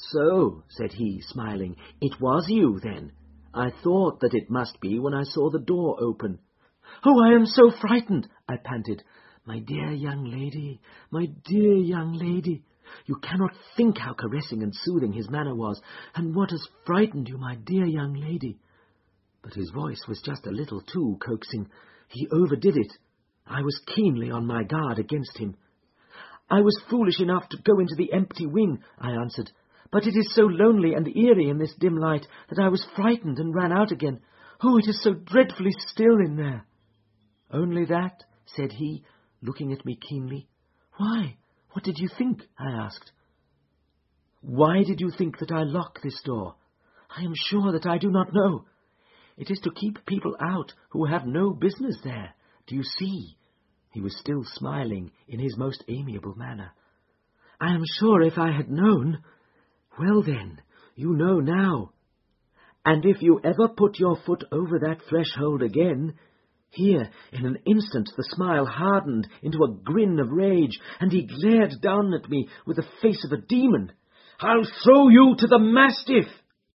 "So," said he, smiling, "it was you, then. I thought that it must be when I saw the door open." "Oh, I am so frightened," I panted. "My dear young lady, my dear young lady." You cannot think how caressing and soothing his manner was, and what has frightened you, my dear young lady. But his voice was just a little too coaxing. He overdid it. I was keenly on my guard against him. "I was foolish enough to go into the empty wing," I answered, "but it is so lonely and eerie in this dim light that I was frightened and ran out again. Oh, it is so dreadfully still in there." "Only that?" said he, looking at me keenly. "Why? What did you think?" I asked. "Why did you think that I lock this door?" "I am sure that I do not know. It is to keep people out who have no business there. Do you see?" He was still smiling in his most amiable manner. "I am sure if I had known—" "Well then, you know now. And if you ever put your foot over that threshold again—" Here, in an instant, the smile hardened into a grin of rage, and he glared down at me with the face of a demon. "I'll throw you to the mastiff!"